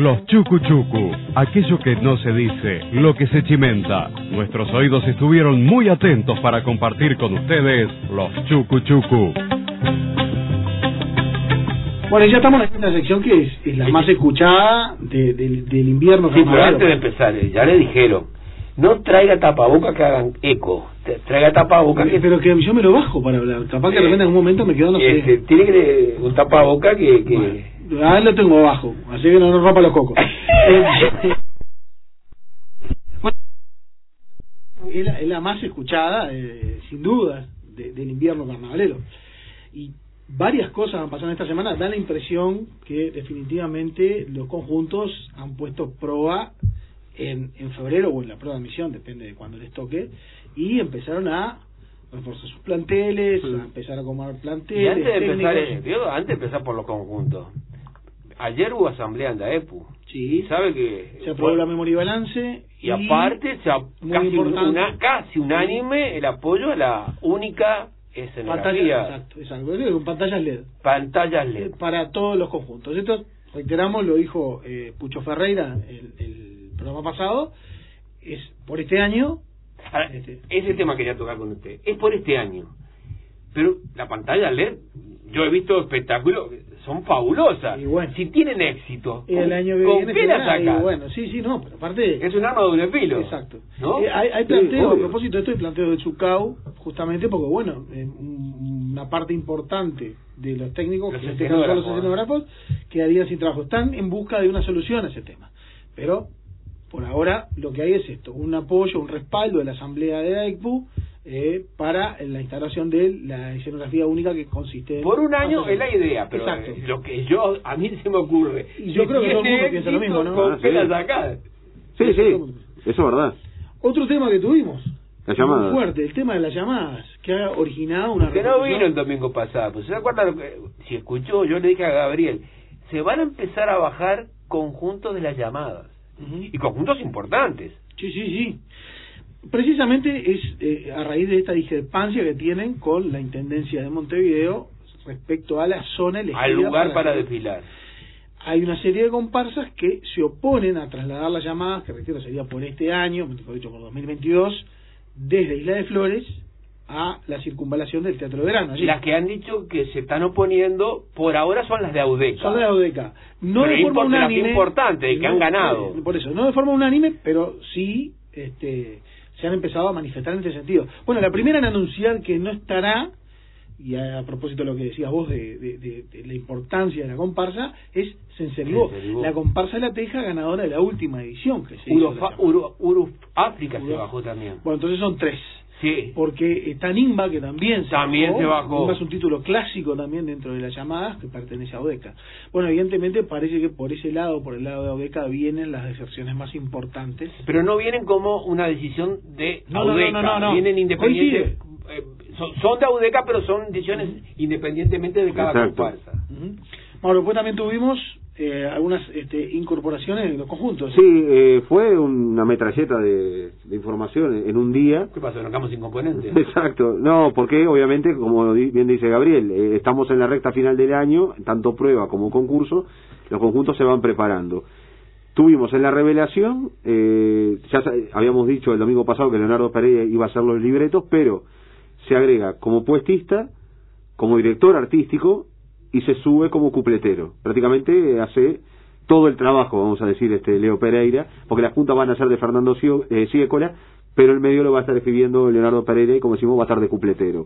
Los Chucu Chucu, aquello que no se dice, lo que se chimenta. Nuestros oídos estuvieron muy atentos para compartir con ustedes Los Chucu Chucu. Bueno, ya estamos en esta sección que es la más escuchada del invierno. Sí, pero antes de empezar, ya le dijeron, no traiga tapabocas que hagan eco, traiga tapabocas que... Pero que yo me lo bajo para hablar, capaz que de repente en algún momento me quedo, no sé... tiene que un tapaboca que... Bueno, lo tengo abajo, así que no nos rompa los cocos. Es la más escuchada, sin duda, del invierno carnavalero. Y varias cosas han pasado esta semana. Da la impresión que definitivamente los conjuntos han puesto prueba en febrero o en la prueba de admisión, depende de cuándo les toque, y empezaron a reforzar sus planteles, a empezar a acomodar planteles. Y antes de empezar por los conjuntos, ayer hubo asamblea en la EPU. Sí. ¿Sabe que se aprobó la memoria y balance? Y aparte, casi unánime el apoyo a la única escenografía. Exacto, con pantallas LED. Pantallas LED. Para todos los conjuntos. Esto, reiteramos, lo dijo Pucho Ferreira el programa pasado, es por este año. Ahora, ese tema quería tocar con usted. Es por este año. Pero la pantalla LED, yo he visto espectáculos, son fabulosas. Y bueno, si tienen éxito, el año que ¿con qué la sacan? Bueno, no, pero aparte... Es un arma de doble filo. Exacto. ¿No? Hay planteo, a propósito de esto, hay planteo de Chucau, justamente porque, bueno, una parte importante de los técnicos, los escenógrafos, quedarían sin trabajo. Están en busca de una solución a ese tema. Pero, por ahora, lo que hay es esto, un apoyo, un respaldo de la asamblea de AICPU, para la instalación de la escenografía única que consiste en... Por un año es la idea, pero lo que a mí se me ocurre... Y yo creo que todo el mundo piensa lo mismo, ¿no? ¿Con qué la sacás? Sí, eso es verdad. Otro tema que tuvimos, la llamada. muy fuerte, el tema de las llamadas, que ha originado una... Que no vino el domingo pasado, pues se acuerda, si escuchó, yo le dije a Gabriel, se van a empezar a bajar conjuntos de las llamadas, y conjuntos importantes. Sí. Precisamente es a raíz de esta discrepancia que tienen con la Intendencia de Montevideo respecto a la zona elegida al lugar para desfilar. Hay una serie de comparsas que se oponen a trasladar las llamadas, que reitero sería por este año, mejor dicho por 2022, desde Isla de Flores a la circunvalación del Teatro de Verano. Allí. Las que han dicho que se están oponiendo por ahora son las de Audeca. Son de Audeca. No pero de forma unánime. Importante, que han ganado. Por eso, no de forma unánime, pero sí se han empezado a manifestar en este sentido. Bueno, la primera en anunciar que no estará, y a propósito de lo que decías vos de la importancia de la comparsa, es Senseribó, la comparsa de la Teja, ganadora de la última edición que se hizo. África se bajó también. Bueno, entonces son tres. Sí. Porque Tanimba, que también se bajó. Tanimba es un título clásico también dentro de las llamadas, que pertenece a Audeca. Bueno, evidentemente parece que por ese lado, por el lado de Audeca, vienen las deserciones más importantes. Pero no vienen como una decisión de Audeca, no. Vienen independientes. Son de Audeca, pero son decisiones independientemente de cada comparsa. Bueno, después también tuvimos algunas incorporaciones en los conjuntos. Sí, fue una metralleta de información en un día. ¿Qué pasó? ¿Nos quedamos sin componentes? Exacto. No, porque obviamente, como bien dice Gabriel, estamos en la recta final del año, tanto prueba como concurso, los conjuntos se van preparando. Tuvimos en la revelación, ya habíamos dicho el domingo pasado que Leonardo Pereira iba a hacer los libretos, pero se agrega como puestista, como director artístico, y se sube como cupletero. Prácticamente hace todo el trabajo, vamos a decir, Leo Pereira, porque las puntas van a ser de Fernando Ciécola, pero el medio lo va a estar escribiendo Leonardo Pereira y, como decimos, va a estar de cupletero.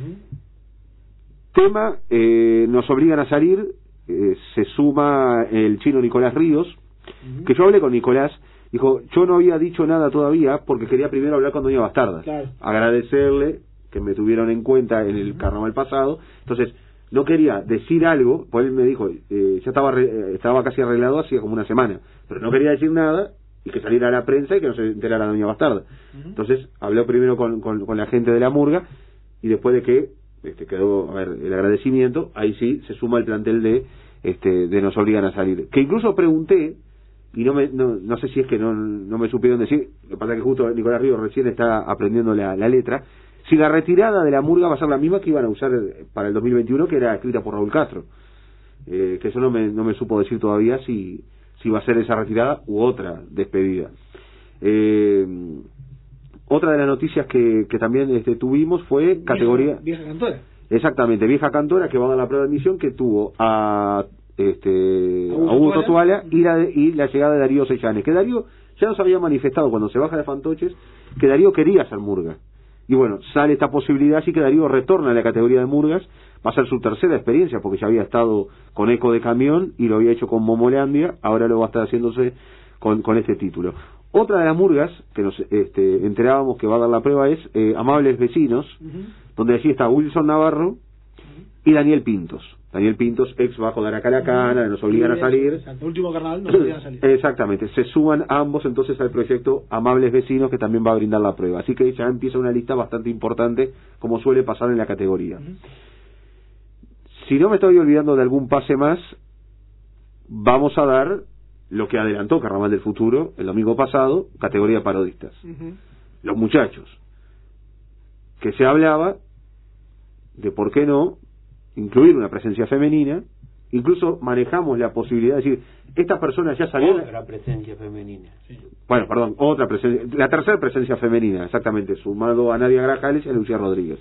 Tema, nos obligan a salir, se suma el chino Nicolás Ríos, que yo hablé con Nicolás, dijo, yo no había dicho nada todavía porque quería primero hablar con Doña Bastarda, agradecerle que me tuvieron en cuenta en el carnaval pasado, entonces no quería decir algo, pues él me dijo, ya estaba casi arreglado hacía como una semana, pero no quería decir nada y que saliera a la prensa y que no se enterara Doña Bastarda. Entonces habló primero con la gente de la murga y después de que quedó el agradecimiento, ahí sí se suma el plantel de nos obligan a salir. Que incluso pregunté, y no sé si es que no me supieron decir, lo que pasa es que justo Nicolás Ríos recién está aprendiendo la letra, si la retirada de la murga va a ser la misma que iban a usar para el 2021, que era escrita por Raúl Castro, que eso no me supo decir todavía si si va a ser esa retirada u otra despedida. Otra de las noticias que también tuvimos fue categoría... Vieja cantora. Exactamente, vieja cantora que va a dar la prueba de admisión, que tuvo a Augusto Tuala y la llegada de Darío Seyanes, que Darío ya nos había manifestado cuando se baja de Fantoches que Darío quería ser murga. Y bueno, sale esta posibilidad, así que Darío retorna a la categoría de murgas, va a ser su tercera experiencia, porque ya había estado con Eco de Camión y lo había hecho con Momolandia, ahora lo va a estar haciéndose con este título. Otra de las murgas que nos enterábamos que va a dar la prueba es Amables Vecinos, donde allí está Wilson Navarro y Daniel Pintos. Daniel Pintos, ex bajo de Aracalacana, nos obligan a salir. Exacto, último carnaval nos obligan a salir. Exactamente, se suman ambos entonces al proyecto Amables Vecinos, que también va a brindar la prueba. Así que ya empieza una lista bastante importante, como suele pasar en la categoría. Si no me estoy olvidando de algún pase más, vamos a dar lo que adelantó Carnaval del Futuro el domingo pasado, categoría parodistas. Los muchachos, que se hablaba de por qué no incluir una presencia femenina, incluso manejamos la posibilidad de decir, estas personas ya salieron... Otra presencia femenina. Sí. Bueno, perdón, otra presencia, la tercera presencia femenina, exactamente, sumado a Nadia Grajales y a Lucía Rodríguez.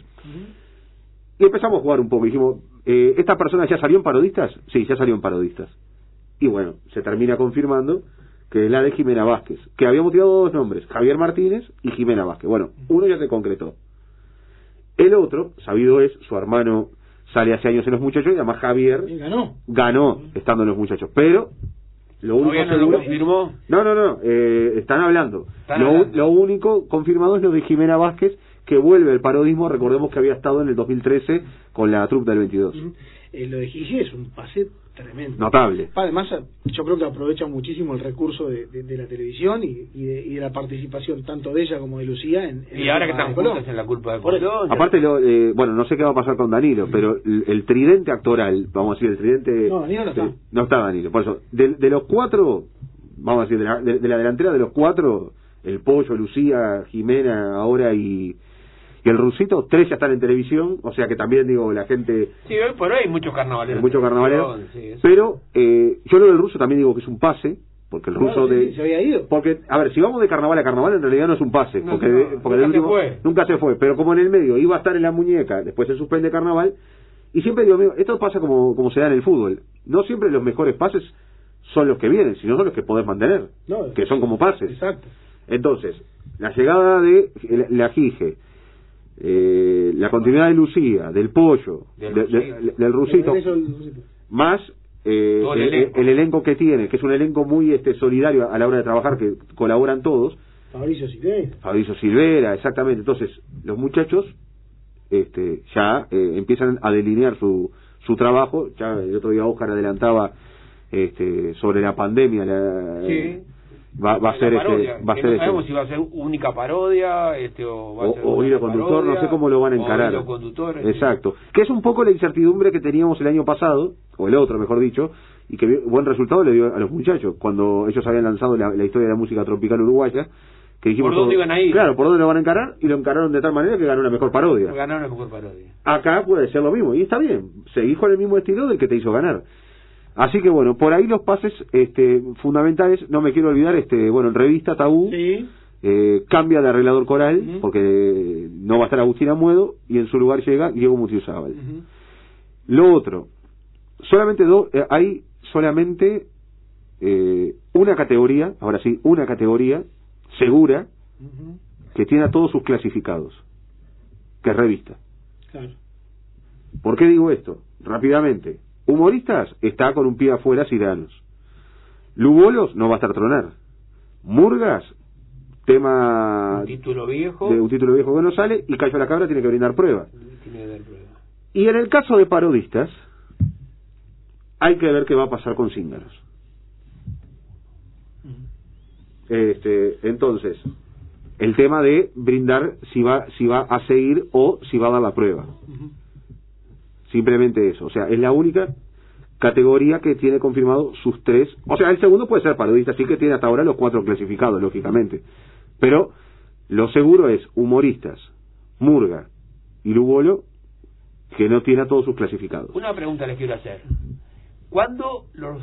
Y empezamos a jugar un poco, dijimos, ¿estas personas ya salieron parodistas? Sí, ya salieron parodistas. Y bueno, se termina confirmando que es la de Jimena Vázquez, que habíamos tirado dos nombres, Javier Martínez y Jimena Vázquez. Bueno, uno ya se concretó. El otro, sabido es, su hermano sale hace años en Los Muchachos y además Javier ganó estando en Los Muchachos, pero lo único no lo confirmó. No, están hablando. Lo único confirmado es lo de Jimena Vázquez, que vuelve el parodismo. Recordemos que había estado en el 2013 con la troupe del 22. Lo de Gigi es un pase tremendo, notable. Además, yo creo que aprovecha muchísimo el recurso de la televisión y de la participación tanto de ella como de Lucía y ahora que están juntas en La Culpa de Colón. Aparte, bueno, no sé qué va a pasar con Danilo, pero el tridente actoral, vamos a decir, el tridente... No, Danilo no está. No está Danilo, por eso, de los cuatro, vamos a decir, de la delantera de los cuatro, el Pollo, Lucía, Jimena ahora y el Rusito, 3 ya están en televisión, o sea que también, digo, la gente... Sí, hoy por hoy hay muchos carnavaleros. Muchos carnavaleros, sí, pero yo lo del ruso también digo que es un pase, porque el ruso se había ido. Porque, a ver, si vamos de carnaval a carnaval, en realidad no es un pase, porque del último nunca se fue, pero como en el medio iba a estar en la muñeca, después se suspende carnaval, y siempre digo, esto pasa como se da en el fútbol, no siempre los mejores pases son los que vienen, sino son los que podés mantener, que son como pases. Exacto. Entonces, la llegada de la Gige, la continuidad de Lucía, del Pollo, del Rusito, más el elenco que tiene, que es un elenco muy solidario a la hora de trabajar, que colaboran todos. Fabricio Silvera, exactamente. Entonces, los muchachos ya empiezan a delinear su trabajo. Ya el otro día Óscar adelantaba sobre la pandemia. Va a ser no sabemos si va a ser única parodia o hilo conductor, no sé cómo lo van a encarar. Exacto, que es un poco la incertidumbre que teníamos el año pasado, o el otro mejor dicho, y que buen resultado le dio a los muchachos cuando ellos habían lanzado la historia de la música tropical uruguaya, que dijimos ¿por dónde iban a ir? Claro, por dónde lo van a encarar, y lo encararon de tal manera que ganó una mejor parodia. Acá puede ser lo mismo, y está bien, seguís con el mismo estilo del que te hizo ganar. Así que bueno, por ahí los pases fundamentales. No me quiero olvidar, bueno, en revista Tabú cambia de arreglador coral, porque no va a estar Agustín Amuedo, y en su lugar llega Diego Mutiuzábal. Lo otro, hay solamente una categoría, ahora sí, una categoría segura que tiene a todos sus clasificados, que es revista. Claro. ¿Por qué digo esto? Rápidamente. Humoristas está con un pie afuera Ciranos. Lugolos no va a estar Tronar. Murgas, tema un título viejo que no sale, y Cayo la Cabra tiene que brindar prueba. Y en el caso de parodistas hay que ver qué va a pasar con Cíngaros. Entonces, el tema de brindar si va a seguir o si va a dar la prueba. Simplemente eso, o sea, es la única categoría que tiene confirmado sus 3, o sea, el segundo puede ser parodista, sí que tiene hasta ahora los 4 clasificados, lógicamente, pero lo seguro es humoristas, Murga y Lugolo, que no tiene a todos sus clasificados. Una pregunta les quiero hacer: ¿cuándo los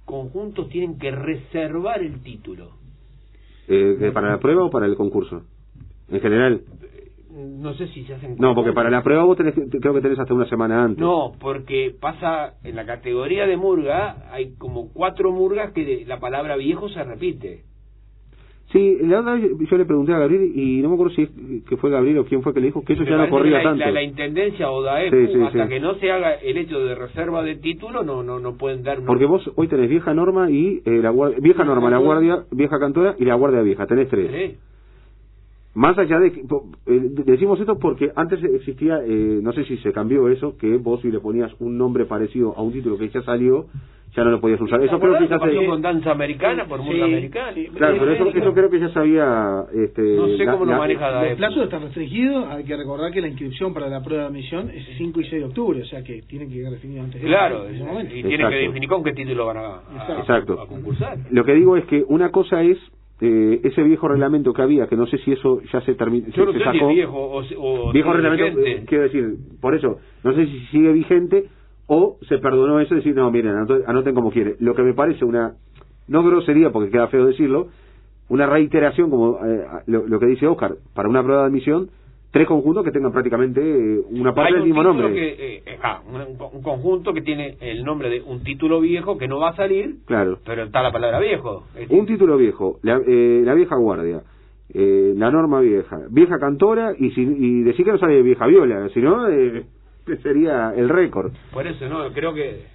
conjuntos tienen que reservar el título. ¿Para la prueba o para el concurso? En general. No sé si se hacen... No, porque para la prueba vos creo que tenés hasta una semana antes. No, porque pasa en la categoría de murga, hay como 4 murgas que la palabra viejo se repite. Sí, la otra vez yo le pregunté a Gabriel y no me acuerdo si que fue Gabriel o quién fue que le dijo que eso ya no corría tanto. La intendencia o DAEPU, hasta que no se haga el hecho de reserva de título, no pueden dar... Porque vos hoy tenés vieja norma y la vieja norma, la guardia, vieja cantora y la guardia vieja, tenés 3. Sí. Más allá de... decimos esto porque antes existía, no sé si se cambió eso, que vos si le ponías un nombre parecido a un título que ya salió, ya no lo podías usar. Eso creo que ya se... con danza americana, por murga americana. Sí, claro, pero eso creo que ya sabía... no sé cómo lo maneja. Los plazos están restringidos, hay que recordar que la inscripción para la prueba de admisión es 5 y 6 de octubre, o sea que tienen que quedar definido antes de ese momento. Y tienen que definir con qué título van a concursar. Lo que digo es que una cosa es ese viejo reglamento que había, que no sé si eso ya se terminó. Yo no sé si es viejo o viejo reglamento, quiero decir, por eso, no sé si sigue vigente o se perdonó eso y decir, no, miren, anoten como quieren. Lo que me parece una, no grosería porque queda feo decirlo, una reiteración como lo que dice Oscar, para una prueba de admisión, 3 conjuntos que tengan prácticamente una parte del mismo nombre. Un conjunto que tiene el nombre de un título viejo que no va a salir, claro, pero está la palabra viejo. Un título viejo, la vieja guardia, la norma vieja cantora y decir que no sale vieja viola, si no sería el récord. Por eso, no, creo que...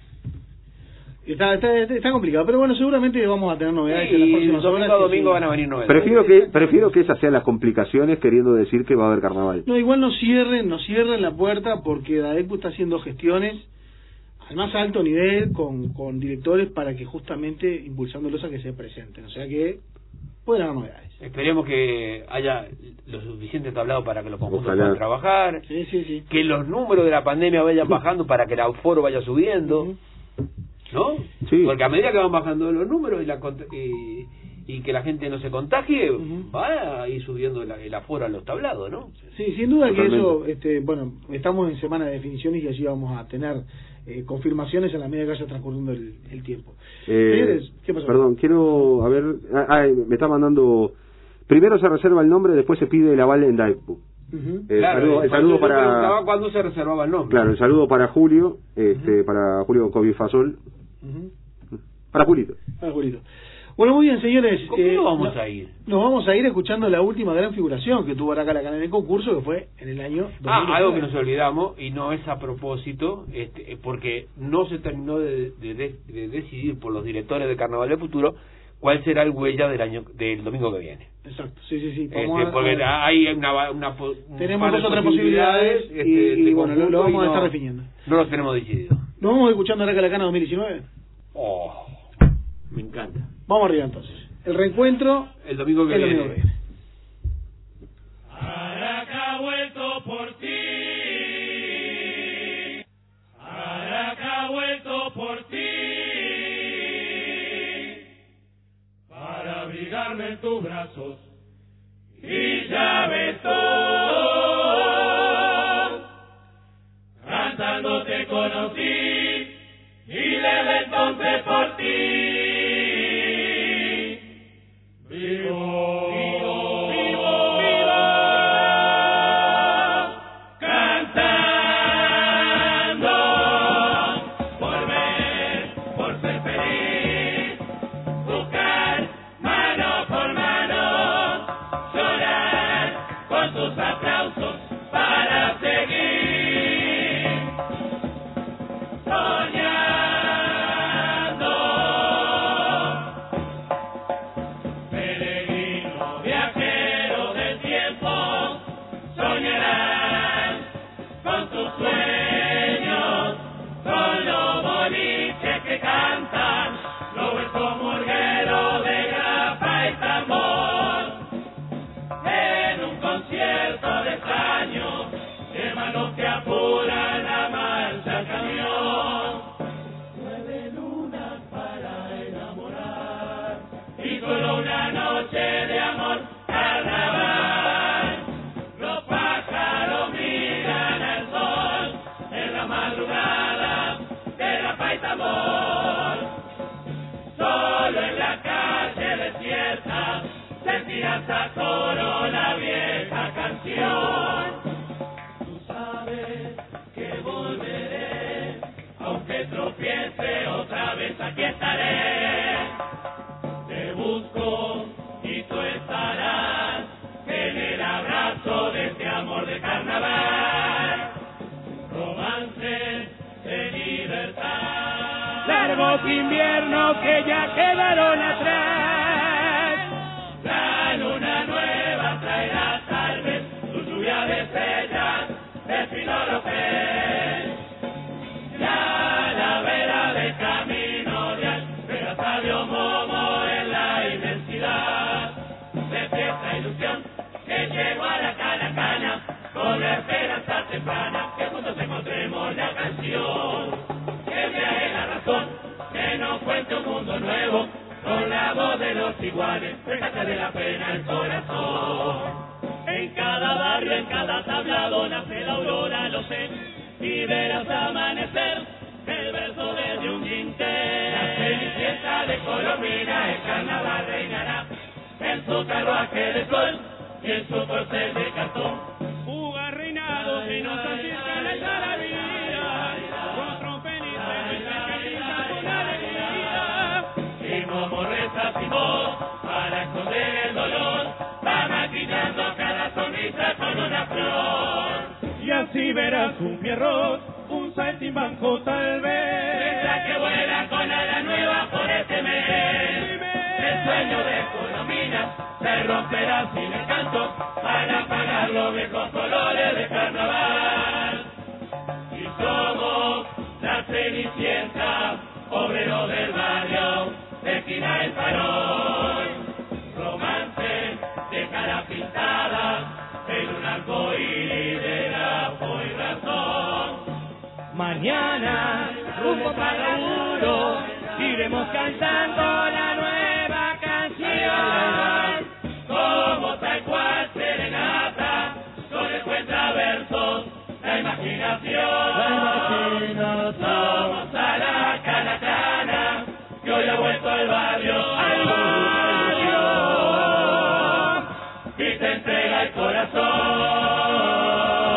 Está complicado, pero bueno, seguramente vamos a tener novedades en las próximas horas. Domingo van a venir novedades. Prefiero que esas sean las complicaciones, queriendo decir que va a haber carnaval. No, igual no cierren la puerta, porque DAEPU está haciendo gestiones al más alto nivel con directores para que justamente impulsándolos a que se presenten, o sea que pueden haber novedades. Esperemos que haya lo suficiente tablado para que los conjuntos puedan trabajar, que los números de la pandemia vayan bajando para que el aforo vaya subiendo, ¿no? Sí. Porque a medida que van bajando los números y que la gente no se contagie, va a ir subiendo el aforo a los tablados, ¿no? Sí, sin duda. Totalmente. Que eso, bueno, estamos en semana de definiciones y allí vamos a tener confirmaciones a la medida que vaya transcurriendo el tiempo. Señores, ¿qué pasó? Perdón, quiero, me está mandando, primero se reserva el nombre, después se pide el aval en DAEPU. Claro, el saludo para... ¿Cuándo se reservaba el nombre? Claro, el saludo para Julio, para Julio Covifasol. Para Julito. Bueno, muy bien, señores. ¿Con qué vamos a ir? Nos vamos a ir escuchando la última gran figuración que tuvo acá la Cana en el concurso, que fue en el año 2019. Algo que nos olvidamos, y no es a propósito, porque no se terminó de decidir por los directores de Carnaval del Futuro cuál será el huella del domingo que viene. Exacto, sí. Porque hay tenemos 2 o 3 posibilidades y bueno, lo vamos a estar definiendo. No lo tenemos decidido. ¿Nos vamos escuchando ahora la Cana 2019? Me encanta. Vamos arriba entonces. El reencuentro el domingo que viene. Araca ha vuelto por ti. Araca ha vuelto por ti. Para abrigarme en tus brazos. Y ya ves todo. Cantando te conocí. Y desde entonces por ti. Vivo, cantando, por ver, por ser feliz, buscar mano por mano, llorar con tus aplausos para seguir, soñando. casa coro la vieja canción. Tú sabes que volveré, aunque tropiece otra vez aquí estaré. Te busco y tú estarás en el abrazo de este amor de carnaval. Romances de libertad, largos inviernos que ya quedaron atrás. La luna nueva traerá tal vez su lluvia de estrellas de fino López. Ya la vera del camino real, pero sabio Momo en la inmensidad. Despierta ilusión que llegó a la Calacana con la esperanza temprana, que juntos encontremos la canción que me dé la razón, que nos cuente un mundo nuevo con la voz de los iguales, rescate de la pena el corazón. En cada barrio, en cada tablado nace la aurora, lo sé, y verás amanecer el verso desde un dintel. La cenicienta de Colomina, el carnaval reinará en su carruaje de sol y en su corcel de cartón. Fuga reinado que nos asista la algarabía, con trompelitas y con alegría. Y Momo reza sin voz para esconder el dolor, va maquillando cada sonrisa con una flor. Y así verás un Pierrot, un saltimbanco tal vez, la que vuela con ala nueva por este mes. El sueño de Colomina se romperá sin el canto para apagar los viejos colores de carnaval. Y somos la Cenicienta, obrero del barrio, de esquina el farol. Romance de cara pintada, en un arcoíris de grapo y razón. Mañana, rumbo para Uro, iremos cantando la nueva canción. Como tal cual serenata, con el cuentaversos, la imaginación. Somos a la Calacana, que hoy ha vuelto al barrio, y te entrega el corazón.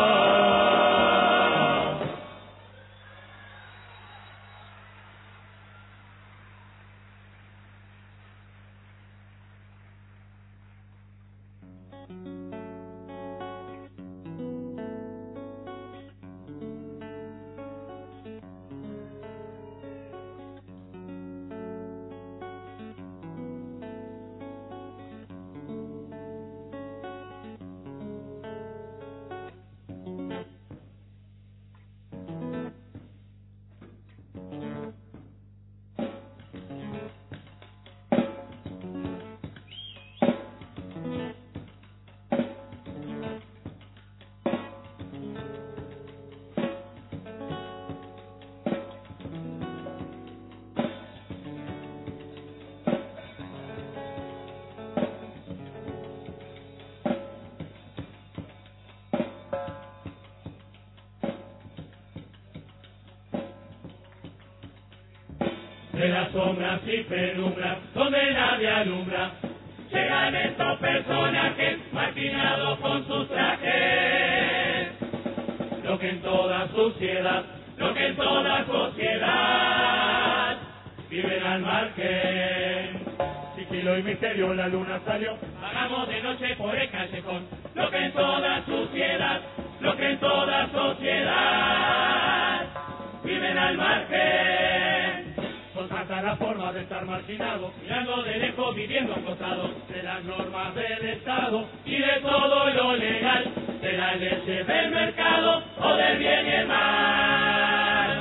De las sombras y penumbras donde nadie alumbra, llegan estos personajes marginados con sus trajes. Lo que en toda sociedad, lo que en toda sociedad viven al margen. Sigilo y misterio, la luna salió, vagamos de noche por el callejón. Lo que en toda sociedad, lo que en toda sociedad viven al margen. Son tantas las formas de estar marginado, mirando de lejos, viviendo acosados de las normas del Estado y de todo lo legal, de las leyes del mercado o del bien y el mal.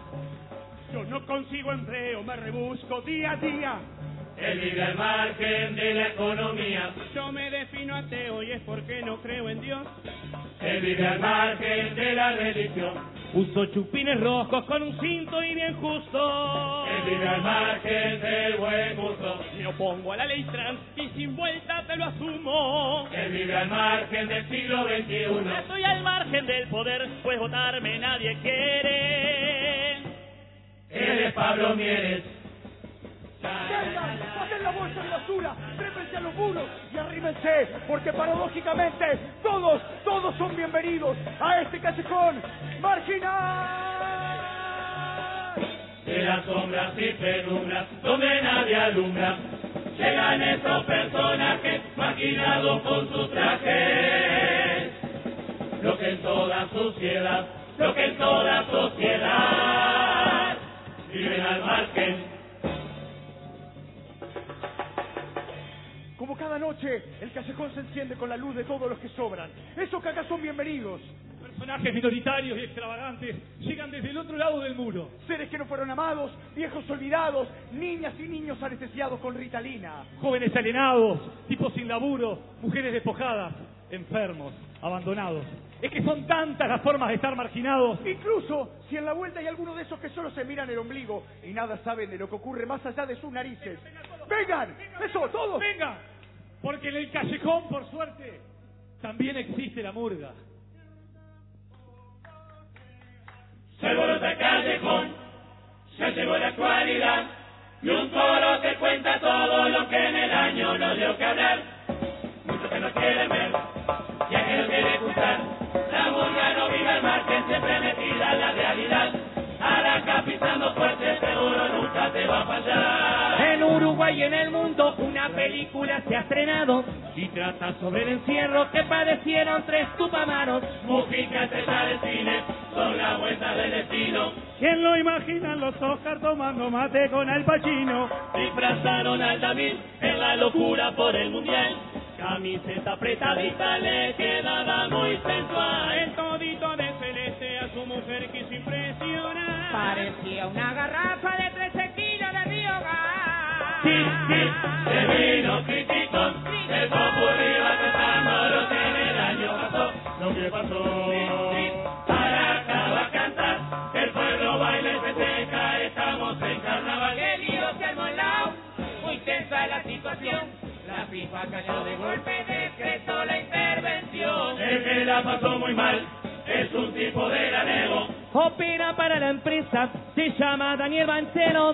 Yo no consigo empleo, me rebusco día a día. Él vive al margen de la economía. Yo me defino ateo y es porque no creo en Dios. Él vive al margen de la religión. Uso chupines rojos con un cinto y bien justo. Él vive al margen del buen gusto. Me opongo a la ley trans y sin vuelta te lo asumo. Él vive al margen del siglo XXI. Estoy al margen del poder, pues votarme nadie quiere. Él es Pablo Mieres. ¡Saquen la bolsa de basura! ¡Trépense a los muros y arrímense, porque paradójicamente todos son bienvenidos a este callejón marginal. De las sombras y penumbras donde nadie alumbra, llegan esos personajes maquinados con sus trajes. Lo que en toda sociedad viven al margen. Como cada noche, el callejón se enciende con la luz de todos los que sobran. Esos que acá son bienvenidos. Personajes minoritarios y extravagantes llegan desde el otro lado del muro. Seres que no fueron amados, viejos olvidados, niñas y niños anestesiados con Ritalina. Jóvenes alienados, tipos sin laburo, mujeres despojadas, enfermos, abandonados. Es que son tantas las formas de estar marginados. Incluso si en la vuelta hay alguno de esos que solo se miran el ombligo y nada saben de lo que ocurre más allá de sus narices. ¡Vengan! ¡Eso, todos! ¡Vengan! Porque en el callejón, por suerte, también existe la murga. Se alborota el callejón, ya llegó la actualidad, y un coro te cuenta todo lo que en el año no dio que hablar. Muchos que no quieren ver, y a que no quiere gustar, la murga no vive al margen, siempre metida en la realidad. Arranca pisando fuerte, seguro nunca te va a fallar. En Uruguay y en el mundo una película se ha estrenado y trata sobre el encierro que padecieron 3 tupamaros. Mujica, estrella del cine, son la vuelta del destino. ¿Quién lo imagina en los Oscar tomando mate con Al Pacino? Disfrazaron al David en la locura por el mundial. Camiseta apretadita le quedaba muy sensual. El todito de celeste a su mujer quiso impresionar. Parecía una garrafa de 13 kilos de Rioja. Sí, se vino criticón, el popurrí va cantando lo que en el año pasó. Lo que pasó. Para acá a cantar, el pueblo baila y festeja, estamos en carnaval. ¡Qué lío se armó al lado! Muy tensa la situación. La FIFA cayó de golpe, decretó la intervención. El que la pasó muy mal es un tipo de galego. Opera para la empresa, se llama Daniel Bancheros.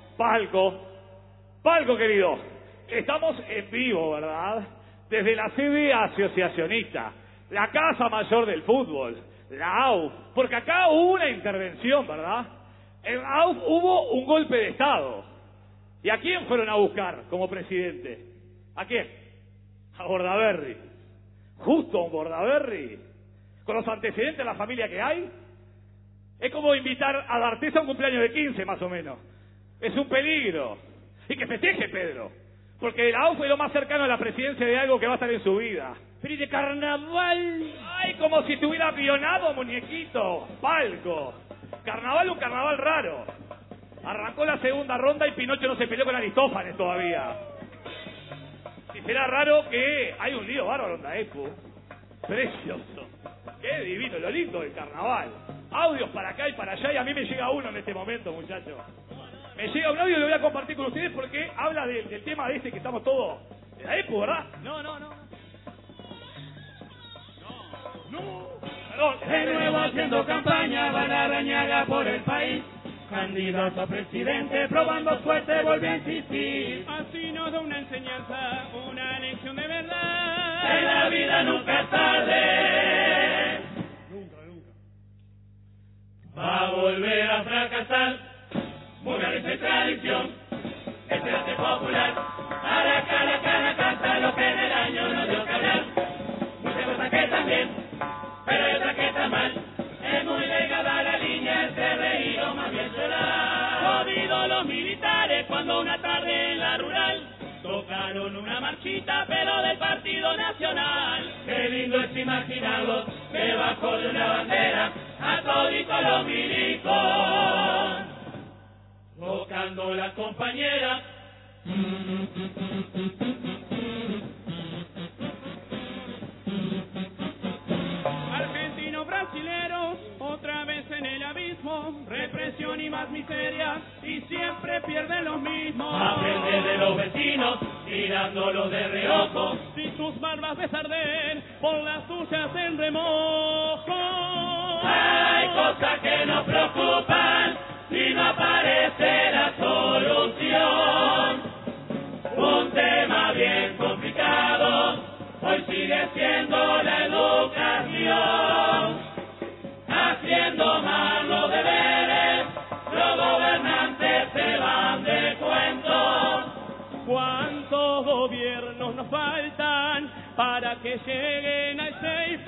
Palco querido, estamos en vivo, ¿verdad? Desde la sede asociacionista, la Casa Mayor del Fútbol, la AUF, porque acá hubo una intervención, ¿verdad? En la AUF hubo un golpe de Estado. ¿Y a quién fueron a buscar como presidente? ¿A quién? A Bordaberry. Justo a un Bordaberry. Con los antecedentes de la familia que hay. Es como invitar a D'Artés a un cumpleaños de 15, más o menos. Es un peligro. Y que festeje, Pedro. Porque la AUF es lo más cercano a la presidencia de algo que va a estar en su vida. Pero ¿y de carnaval? ¡Ay, como si te hubiera avionado, muñequito! Palco. Carnaval, un carnaval raro. Arrancó la segunda ronda y Pinocho no se peleó con Aristófanes todavía. Y será raro que hay un lío bárbaro en la ECU. Precioso. Qué divino, lo lindo del carnaval. Audios para acá y para allá, y a mí me llega uno en este momento, muchachos. Me llega un audio y lo voy a compartir con ustedes porque habla del tema de que estamos todos de la ECU, ¿verdad? No. Perdón. De nuevo haciendo campaña, van a Rañaga por el país. Candidato a presidente, probando suerte, volvió a insistir. Así nos da una enseñanza, una lección de verdad. En la vida nunca es tarde. Nunca. Va a volver a fracasar. Murales de tradición, este arte popular. Aracá, la cana canta lo que en el año no dio que hablar. Muchas cosas que están bien, pero hay otras que están mal. Es muy delgada la línea entre reír o más bien llorar. Jodidos los militares cuando una tarde en la rural tocaron una marchita pero del Partido Nacional. Qué lindo es imaginarlos debajo de una bandera a toditos los milicos tocando las compañeras. Argentinos, brasileros, otra vez en el abismo, represión y más miseria, y siempre pierden los mismos. Aprende de los vecinos, mirándolos de reojo. Si sus barbas ves arder, por las tuyas en remojo. Hay cosas que nos preocupan, y no aparece la solución. Un tema bien complicado. que lleguen al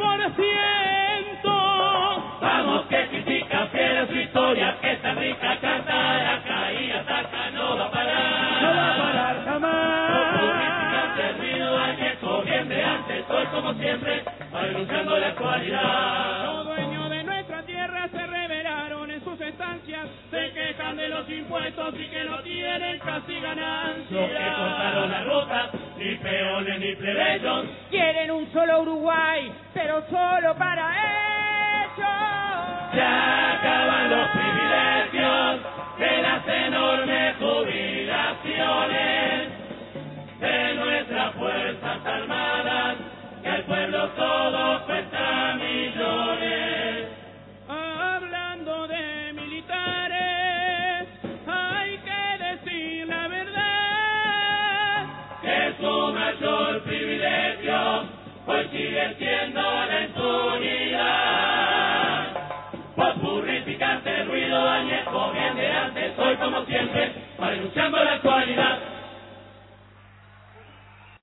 6%. Vamos que critica, fiel su historia, que esta rica canta, acá y ataca, no va a parar. No va a parar jamás. Publicante, ruido, añejo, bien de antes, hoy como siempre, anunciando la actualidad. Los dueños de nuestra tierra se rebelaron en sus estancias, se quejan de los impuestos y que no tienen casi ganancias. Los que cortaron la ruta, ni peones ni plebeyos, quieren un solo Uruguay, pero solo para ellos. Ya acaban los privilegios de las enormes jubilaciones de nuestras fuerzas armadas, que al pueblo todo cuesta millones. Hablando de militares, hay que decir la verdad, que su mayor privilegio hoy sigue siendo la impunidad. Popurrí, picante, ruido, añejo, bien de antes, hoy como siempre, para denunciando la actualidad.